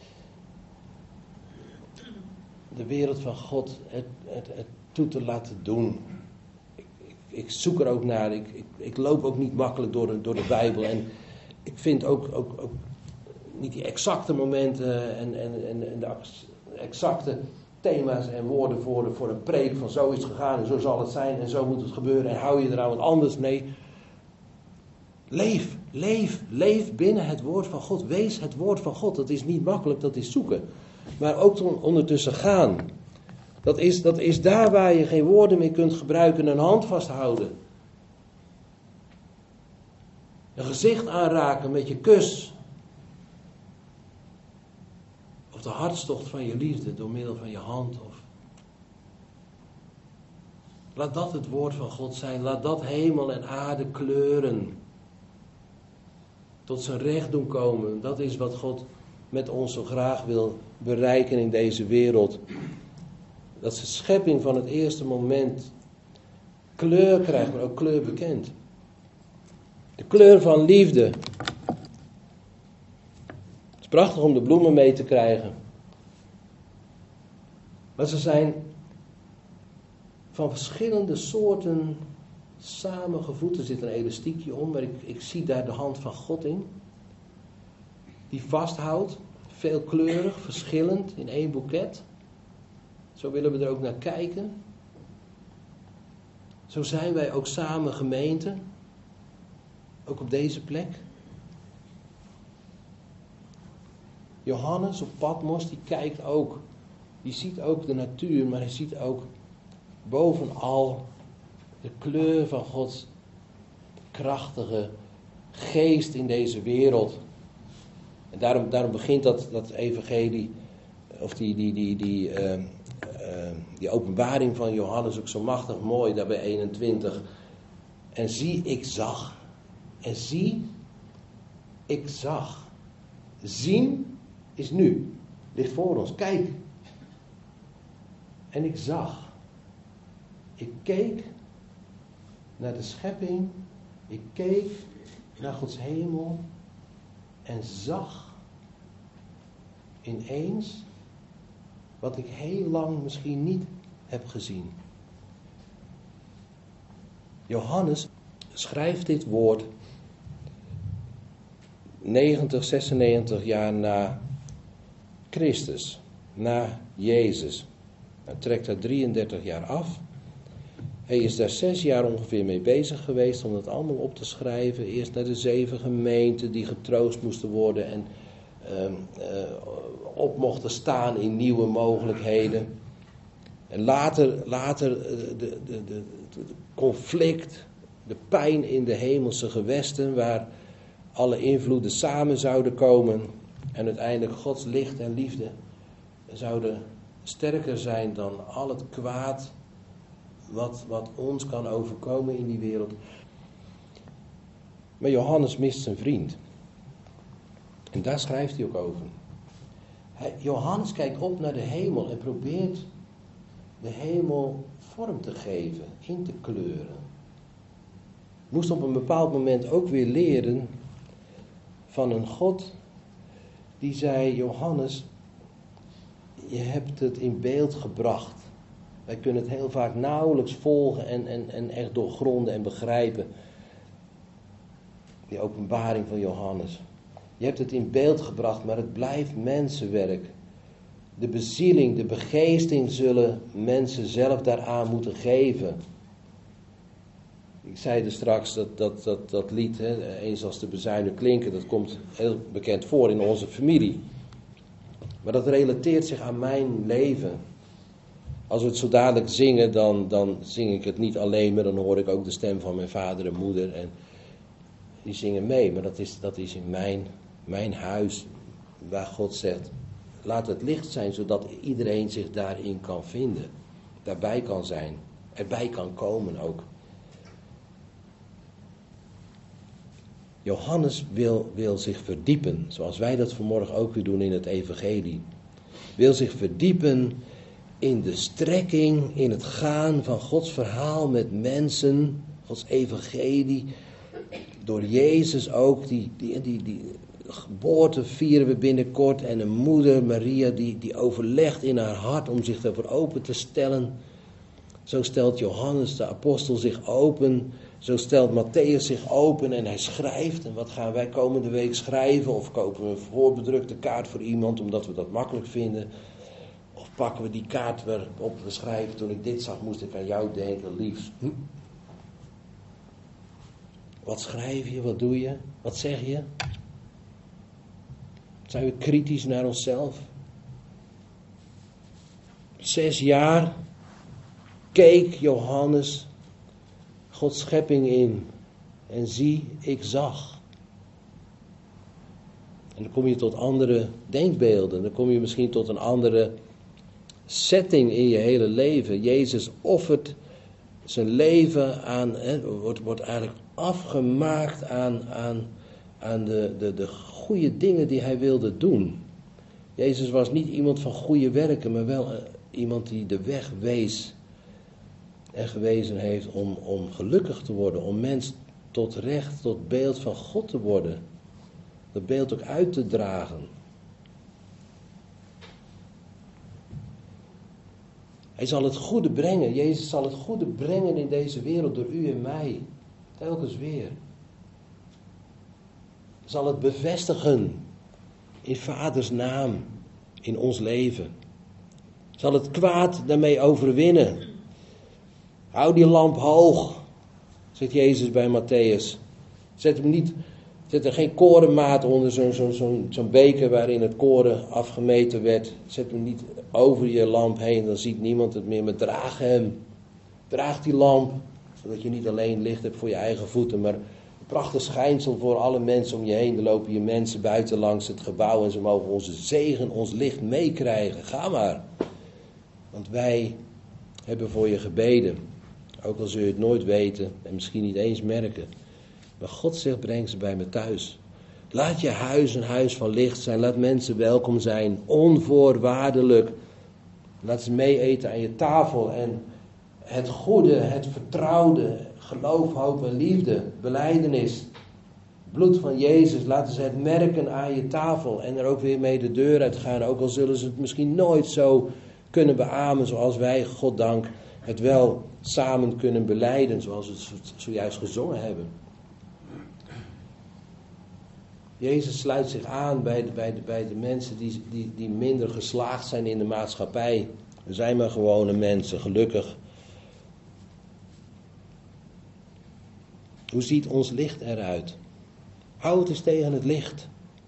de wereld van God het, het, het toe te laten doen. Ik, ik, ik zoek er ook naar. Ik, ik, ik loop ook niet makkelijk door de, door de Bijbel. En ik vind ook... ook, ook niet die exacte momenten en, en, en, en de exacte thema's en woorden voor, de, voor een preek van zo is het gegaan en zo zal het zijn en zo moet het gebeuren en hou je eraan wat anders. Nee, leef, leef, leef binnen het woord van God. Wees het woord van God. Dat is niet makkelijk, dat is zoeken. Maar ook ondertussen gaan. Dat is, dat is daar waar je geen woorden meer kunt gebruiken, een hand vasthouden. Een gezicht aanraken met je kus. Of de hartstocht van je liefde door middel van je hand. Of... Laat dat het woord van God zijn. Laat dat hemel en aarde kleuren. Tot zijn recht doen komen. Dat is wat God met ons zo graag wil bereiken in deze wereld. Dat de schepping van het eerste moment kleur krijgt, maar ook kleur bekend. De kleur van liefde. Het is prachtig om de bloemen mee te krijgen. Maar ze zijn van verschillende soorten samengevoegd. Er zit een elastiekje om, maar ik, ik zie daar de hand van God in. Die vasthoudt, veelkleurig, verschillend, in één boeket. Zo willen we er ook naar kijken. Zo zijn wij ook samen gemeente. Ook op deze plek. Johannes op Patmos, die kijkt ook. Die ziet ook de natuur, maar hij ziet ook bovenal de kleur van Gods krachtige geest in deze wereld. En daarom, daarom begint dat, dat evangelie, of die, die, die, die, uh, uh, die openbaring van Johannes ook zo machtig mooi, daar bij eenentwintig. En zie, ik zag. En zie, ik zag. Zien is nu. Ligt voor ons. Kijk. En ik zag. Ik keek naar de schepping. Ik keek naar Gods hemel. En zag ineens wat ik heel lang misschien niet heb gezien. Johannes schrijft dit woord negentig, zesennegentig jaar na Christus, na Jezus. Hij trekt daar drieëndertig jaar af. Hij is daar zes jaar ongeveer mee bezig geweest om het allemaal op te schrijven. Eerst naar de zeven gemeenten die getroost moesten worden en uh, uh, op mochten staan in nieuwe mogelijkheden. En later, later de, de, de, de, de conflict, de pijn in de hemelse gewesten waar alle invloeden samen zouden komen. En uiteindelijk Gods licht en liefde zouden sterker zijn dan al het kwaad wat, wat ons kan overkomen in die wereld. Maar Johannes mist zijn vriend. En daar schrijft hij ook over. Hij, Johannes kijkt op naar de hemel en probeert de hemel vorm te geven, in te kleuren. Moest op een bepaald moment ook weer leren van een God die zei, Johannes, je hebt het in beeld gebracht. Wij kunnen het heel vaak nauwelijks volgen en, en, en echt doorgronden en begrijpen. Die openbaring van Johannes. Je hebt het in beeld gebracht, maar het blijft mensenwerk. De bezieling, de begeesting zullen mensen zelf daaraan moeten geven. Ik zei er straks dat, dat, dat, dat lied, hè, eens als de bezuinen klinken, dat komt heel bekend voor in onze familie. Maar dat relateert zich aan mijn leven. Als we het zo dadelijk zingen, dan, dan zing ik het niet alleen, maar dan hoor ik ook de stem van mijn vader en moeder. En die zingen mee, maar dat is, dat is in mijn, mijn huis, waar God zegt, laat het licht zijn, zodat iedereen zich daarin kan vinden. Daarbij kan zijn, erbij kan komen ook. Johannes wil, wil zich verdiepen, zoals wij dat vanmorgen ook weer doen in het evangelie. Wil zich verdiepen in de strekking, in het gaan van Gods verhaal met mensen, Gods evangelie. Door Jezus ook, die, die, die, die geboorte vieren we binnenkort. En een moeder, Maria, die, die overlegt in haar hart om zich daarvoor open te stellen. Zo stelt Johannes de apostel zich open. Zo stelt Matthäus zich open en hij schrijft. En wat gaan wij komende week schrijven? Of kopen we een voorbedrukte kaart voor iemand omdat we dat makkelijk vinden? Of pakken we die kaart waarop we schrijven, toen ik dit zag moest ik aan jou denken, liefst. Hm? Wat schrijf je, wat doe je, wat zeg je? Zijn we kritisch naar onszelf? Zes jaar keek Johannes Gods schepping in. En zie, ik zag. En dan kom je tot andere denkbeelden. Dan kom je misschien tot een andere setting in je hele leven. Jezus offert zijn leven aan, hè, wordt, wordt eigenlijk afgemaakt aan, aan, aan de, de, de goede dingen die hij wilde doen. Jezus was niet iemand van goede werken, maar wel uh, iemand die de weg wees en gewezen heeft om, om gelukkig te worden, om mens tot recht, tot beeld van God te worden. Dat beeld ook uit te dragen. Hij zal het goede brengen. Jezus zal het goede brengen in deze wereld door u en mij. Telkens weer. Zal het bevestigen in Vaders naam in ons leven. Zal het kwaad daarmee overwinnen. Hou die lamp hoog, zegt Jezus bij Matthäus. Zet hem niet, zet er geen korenmaat onder zo'n zo, zo, zo'n beker waarin het koren afgemeten werd. Zet hem niet over je lamp heen, dan ziet niemand het meer. Maar draag hem. Draag die lamp, zodat je niet alleen licht hebt voor je eigen voeten, maar een prachtig schijnsel voor alle mensen om je heen. Er lopen hier mensen buiten langs het gebouw en ze mogen onze zegen, ons licht meekrijgen. Ga maar. Want wij hebben voor je gebeden. Ook al zul je het nooit weten en misschien niet eens merken. Maar God zegt, breng ze bij me thuis. Laat je huis een huis van licht zijn. Laat mensen welkom zijn. Onvoorwaardelijk. Laat ze mee eten aan je tafel. En het goede, het vertrouwde, geloof, hoop en liefde, belijdenis, bloed van Jezus, laten ze het merken aan je tafel. En er ook weer mee de deur uit gaan. Ook al zullen ze het misschien nooit zo kunnen beamen zoals wij, goddank, het wel samen kunnen belijden, zoals we het zojuist gezongen hebben. Jezus sluit zich aan bij de, bij de, bij de mensen die, die, die minder geslaagd zijn in de maatschappij. We zijn maar gewone mensen, gelukkig. Hoe ziet ons licht eruit? Hou het eens tegen het licht.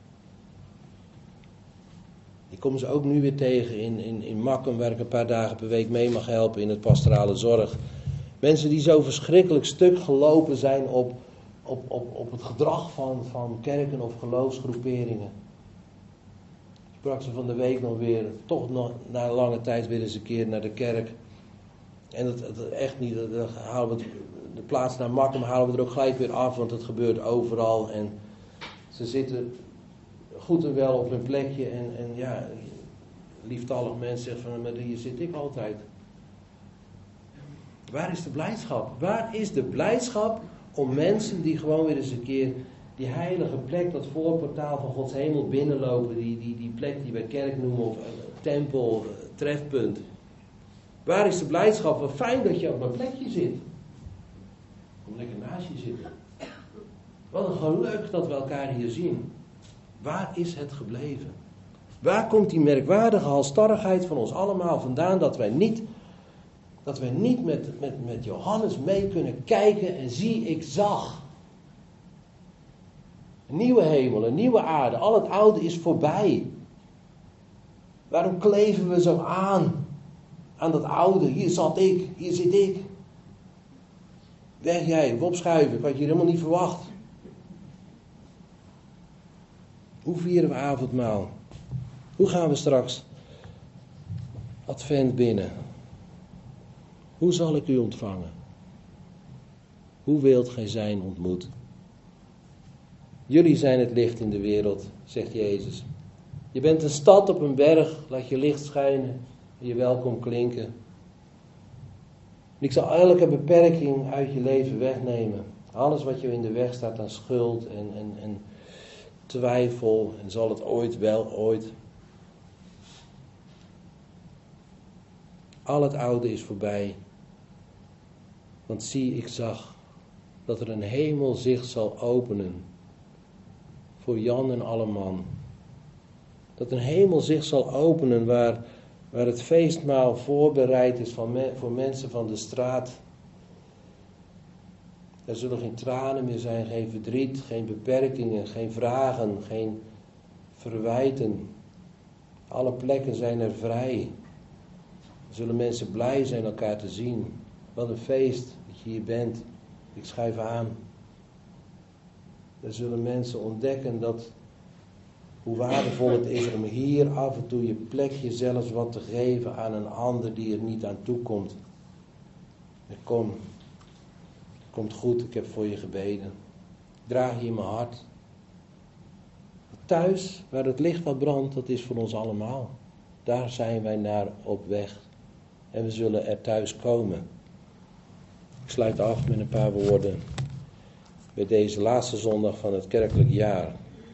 Ik kom ze ook nu weer tegen in, in, in Makkum, waar ik een paar dagen per week mee mag helpen in het pastorale zorg. Mensen die zo verschrikkelijk stuk gelopen zijn op, op, op, op het gedrag van, van kerken of geloofsgroeperingen. Ik sprak ze van de week nog weer, toch nog na een lange tijd weer eens een keer naar de kerk. En dat, dat echt niet, dan halen we het, de plaats naar Makkum halen we er ook gelijk weer af, want het gebeurt overal. En ze zitten goed en wel op hun plekje en, en ja, lieftallig mens zegt van, maar hier zit ik altijd. Waar is de blijdschap? Waar is de blijdschap om mensen die gewoon weer eens een keer die heilige plek, dat voorportaal van Gods hemel binnenlopen, die, die, die plek die wij kerk noemen of uh, tempel, uh, trefpunt. Waar is de blijdschap? Wat fijn dat je op een plekje zit. Kom lekker naast je zitten. Wat een geluk dat we elkaar hier zien. Waar is het gebleven? Waar komt die merkwaardige halstarrigheid van ons allemaal vandaan dat wij niet, dat wij niet met, met, met Johannes mee kunnen kijken en zie, ik zag. Een nieuwe hemel, een nieuwe aarde, al het oude is voorbij. Waarom kleven we zo aan? Aan dat oude. Hier zat ik, hier zit ik. Weg jij, of opschuiven. Ik had je helemaal niet verwacht. Hoe vieren we avondmaal? Hoe gaan we straks Advent binnen? Hoe zal ik u ontvangen? Hoe wilt gij zijn ontmoet? Jullie zijn het licht in de wereld, zegt Jezus. Je bent een stad op een berg, laat je licht schijnen en je welkom klinken. Ik zal elke beperking uit je leven wegnemen. Alles wat je in de weg staat aan schuld en, en, en twijfel en zal het ooit wel ooit. Al het oude is voorbij. Want zie, ik zag dat er een hemel zich zal openen voor Jan en alle man. Dat een hemel zich zal openen waar, waar het feestmaal voorbereid is van me, voor mensen van de straat. Er zullen geen tranen meer zijn, geen verdriet, geen beperkingen, geen vragen, geen verwijten. Alle plekken zijn er vrij. Er zullen mensen blij zijn elkaar te zien. Wat een feest dat je hier bent. Ik schuif aan. Er zullen mensen ontdekken dat hoe waardevol het is om hier af en toe je plekje zelfs wat te geven aan een ander die er niet aan toe komt. En kom, komt goed, ik heb voor je gebeden. Ik draag je in mijn hart. Thuis, waar het licht wat brandt, dat is voor ons allemaal. Daar zijn wij naar op weg. En we zullen er thuis komen. Ik sluit af met een paar woorden bij deze laatste zondag van het kerkelijk jaar.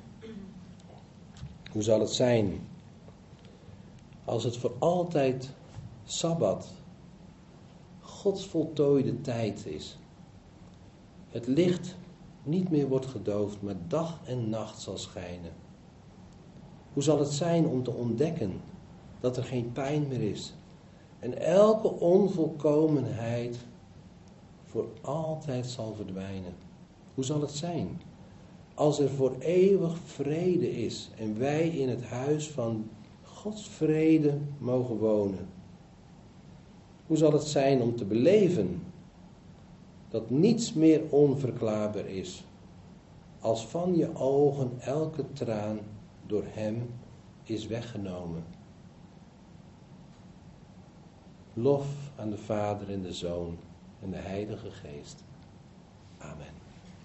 Hoe zal het zijn als het voor altijd Sabbat, Gods voltooide tijd is? Het licht niet meer wordt gedoofd, maar dag en nacht zal schijnen. Hoe zal het zijn om te ontdekken dat er geen pijn meer is en elke onvolkomenheid voor altijd zal verdwijnen? Hoe zal het zijn als er voor eeuwig vrede is en wij in het huis van Gods vrede mogen wonen? Hoe zal het zijn om te beleven dat niets meer onverklaarbaar is, als van je ogen elke traan door hem is weggenomen? Lof aan de Vader en de Zoon en de Heilige Geest. Amen.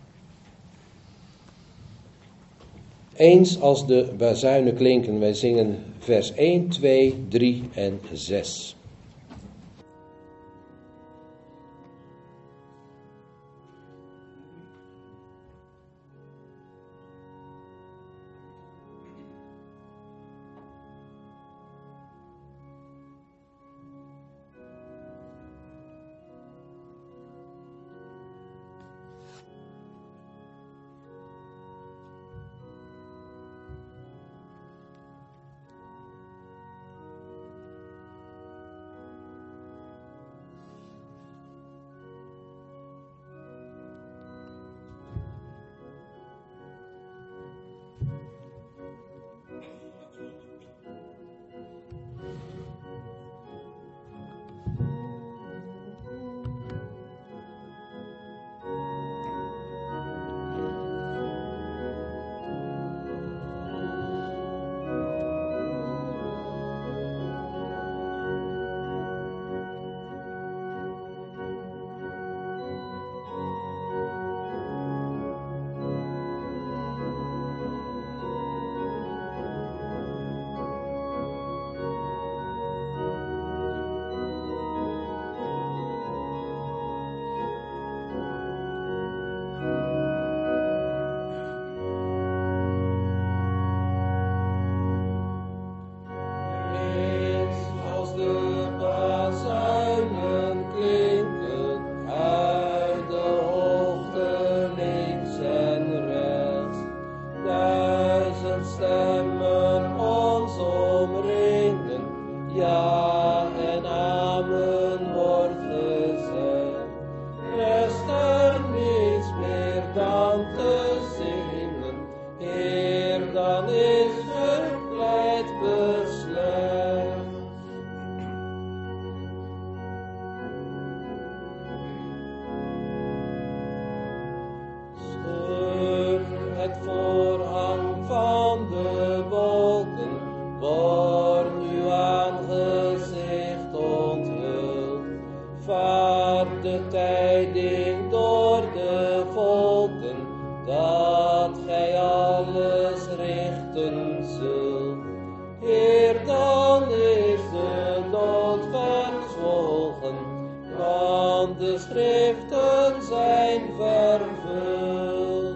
Eens als de bazuinen klinken, wij zingen vers één, twee, drie en zes. Dan is verblijd besluit. richten zult. Heer, dan is de dood verzwolgen, want de schriften zijn vervuld.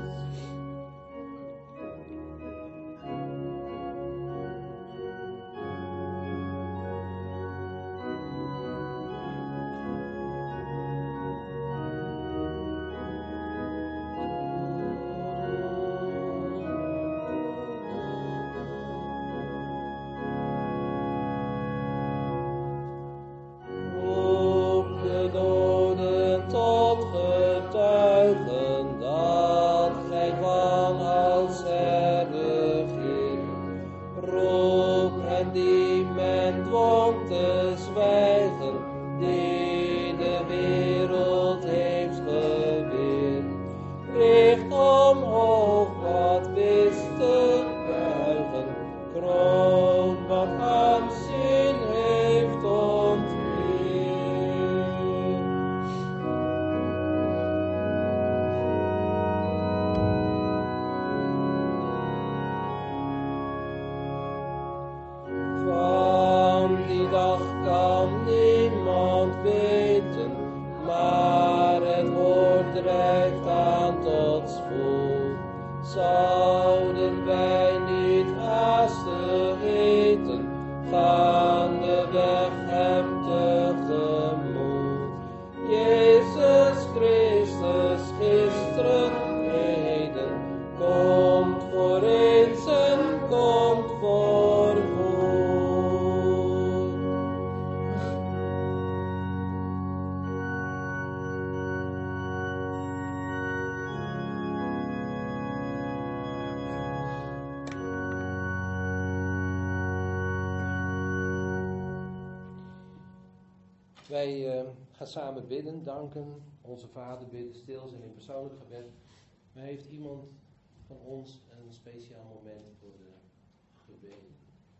Wij uh, gaan samen bidden, danken, onze Vader bidden, stil zijn in persoonlijk gebed. Maar heeft iemand van ons een speciaal moment voor de gebeden?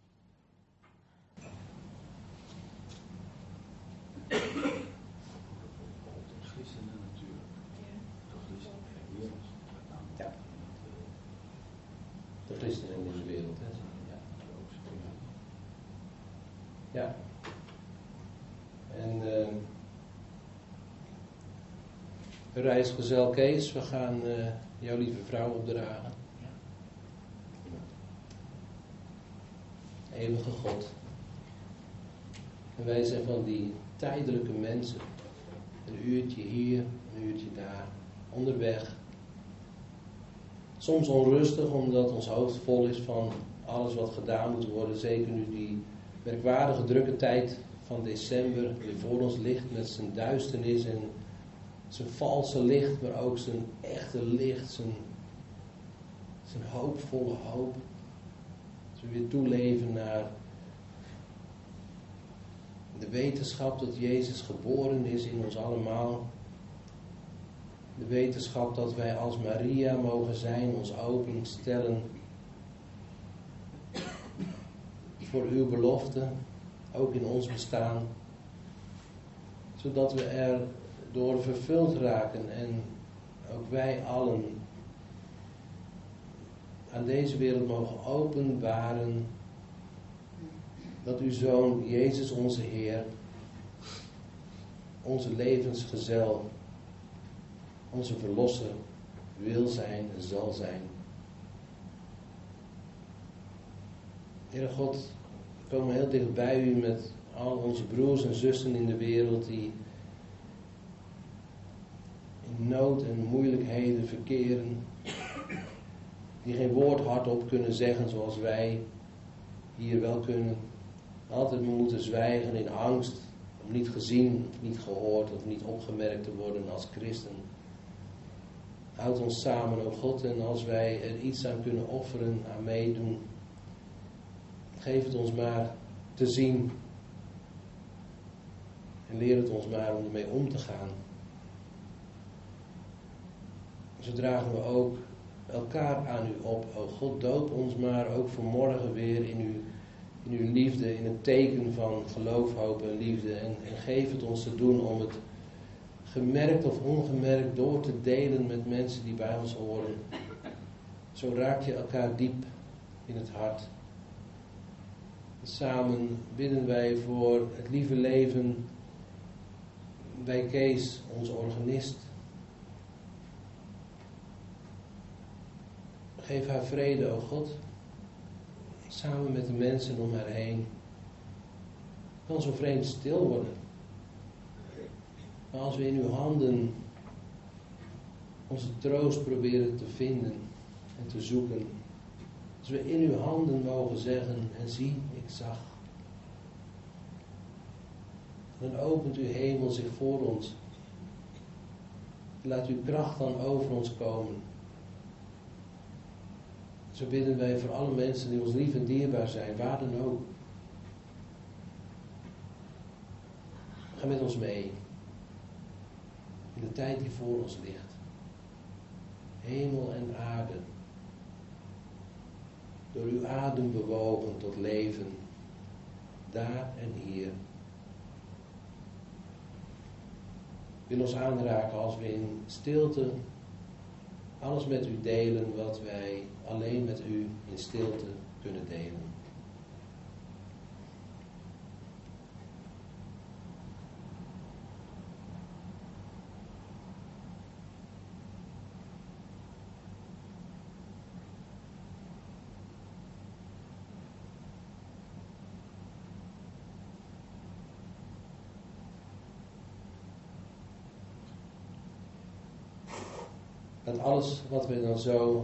De christenen natuurlijk. Ja. De christenen in de wereld, hè? Ja. Ja. En uh, reisgezel Kees, we gaan uh, jouw lieve vrouw opdragen. Eeuwige God. En wij zijn van die tijdelijke mensen. Een uurtje hier, een uurtje daar, onderweg. Soms onrustig omdat ons hoofd vol is van alles wat gedaan moet worden. Zeker nu die merkwaardige drukke tijd van december weer voor ons ligt met zijn duisternis en zijn valse licht, maar ook zijn echte licht, zijn, zijn hoopvolle hoop. Dat we weer toeleven naar de wetenschap dat Jezus geboren is in ons allemaal. De wetenschap dat wij als Maria mogen zijn, ons openstellen voor uw belofte, ook in ons bestaan. Zodat we er door vervuld raken en ook wij allen aan deze wereld mogen openbaren dat uw Zoon, Jezus onze Heer, onze levensgezel, onze Verlosser wil zijn en zal zijn. Heere God, we komen heel dicht bij u met al onze broers en zussen in de wereld die in nood en moeilijkheden verkeren, die geen woord hardop kunnen zeggen zoals wij hier wel kunnen. Altijd moeten zwijgen in angst om niet gezien, of niet gehoord of niet opgemerkt te worden als christen. Houd ons samen, o God, en als wij er iets aan kunnen offeren, aan meedoen, geef het ons maar te zien en leer het ons maar om ermee om te gaan. Zo dragen we ook elkaar aan u op. O God, doop ons maar ook vanmorgen weer in uw, in uw liefde, in het teken van geloof, hoop en liefde. En, en geef het ons te doen om het gemerkt of ongemerkt door te delen met mensen die bij ons horen. Zo raak je elkaar diep in het hart. Samen bidden wij voor het lieve leven bij Kees, onze organist. Geef haar vrede, o God, samen met de mensen om haar heen. Het kan zo vreemd stil worden. Maar als we in uw handen onze troost proberen te vinden en te zoeken. Als we in uw handen mogen zeggen en zie, ik zag. Dan opent uw hemel zich voor ons. Laat uw kracht dan over ons komen. Zo bidden wij voor alle mensen die ons lief en dierbaar zijn, waar dan ook. Ga met ons mee. In de tijd die voor ons ligt. Hemel en aarde. Door uw adem bewogen tot leven. Daar en hier. Wil ons aanraken als we in stilte alles met u delen wat wij alleen met u in stilte kunnen delen. Dat alles wat we dan zo,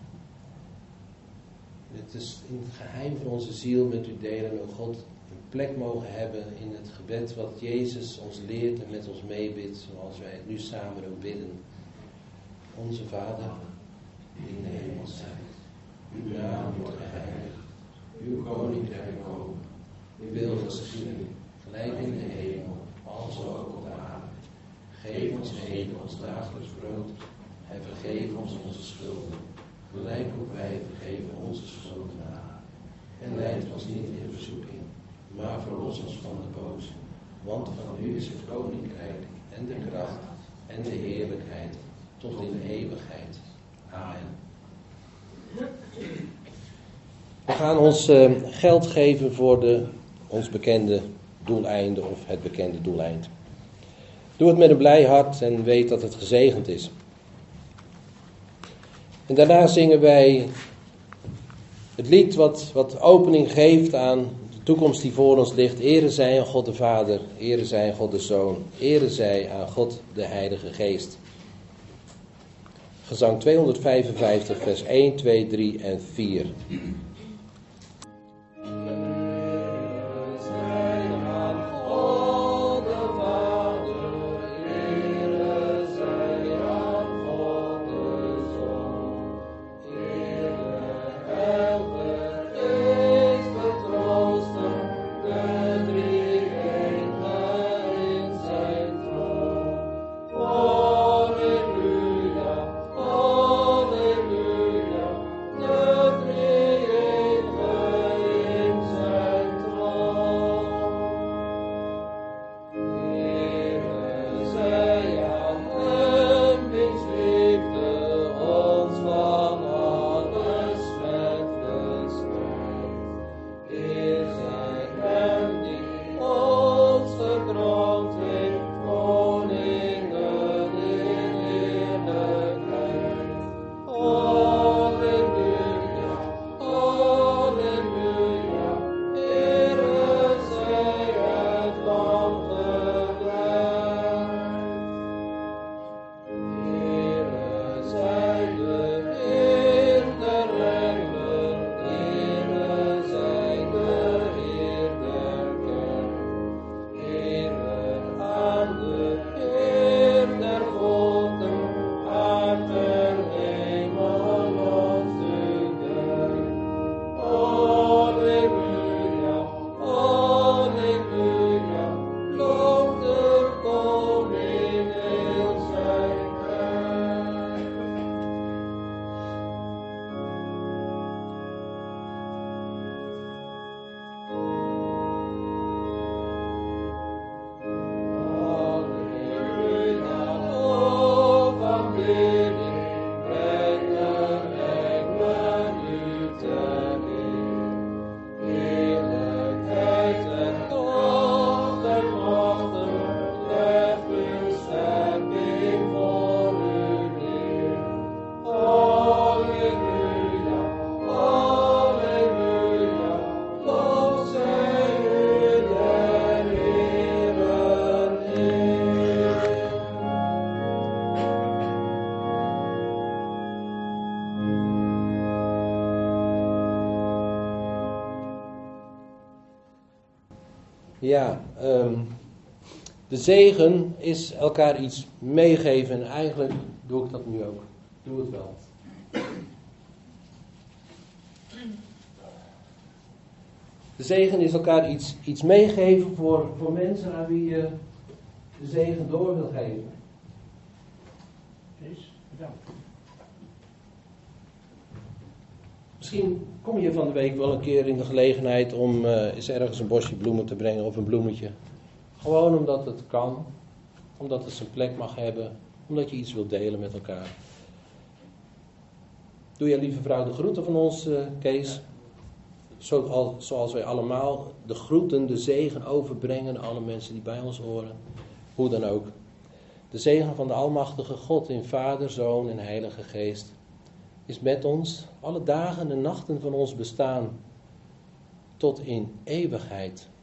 het is in het geheim van onze ziel met u delen, o God, een plek mogen hebben in het gebed wat Jezus ons leert en met ons meebidt, zoals wij het nu samen ook bidden. Onze Vader, die in de hemel zijt, uw naam wordt geheiligd, uw koninkrijk komen, uw wil geschieden, gelijk in de hemel, als ook op de aarde. Geef ons heden ons dagelijks brood. En vergeef ons onze schulden, gelijk ook wij vergeven onze schuldenaren. En leid ons niet in verzoeking, maar verlos ons van de boze. Want van u is het koninkrijk en de kracht en de heerlijkheid tot in de eeuwigheid. Amen. We gaan ons uh, geld geven voor de, ons bekende doeleinde of het bekende doeleind. Doe het met een blij hart en weet dat het gezegend is. En daarna zingen wij het lied wat, wat opening geeft aan de toekomst die voor ons ligt. Ere zij aan God de Vader, ere zij aan God de Zoon, ere zij aan God de Heilige Geest. Gezang tweehonderdvijfenvijftig, vers één, twee, drie en vier. Alleluia, alleluia, de Ja, um, de zegen is elkaar iets meegeven en eigenlijk doe ik dat nu ook. Doe het wel. De zegen is elkaar iets, iets meegeven voor, voor mensen aan wie je de zegen door wil geven. Kees, bedankt. Misschien kom je van de week wel een keer in de gelegenheid om uh, eens ergens een bosje bloemen te brengen of een bloemetje. Gewoon omdat het kan, omdat het zijn plek mag hebben, omdat je iets wilt delen met elkaar. Doe je lieve vrouw de groeten van ons, uh, Kees? Zo, zoals wij allemaal de groeten, de zegen overbrengen aan alle mensen die bij ons horen. Hoe dan ook. De zegen van de Almachtige God in Vader, Zoon en Heilige Geest is met ons alle dagen en nachten van ons bestaan tot in eeuwigheid.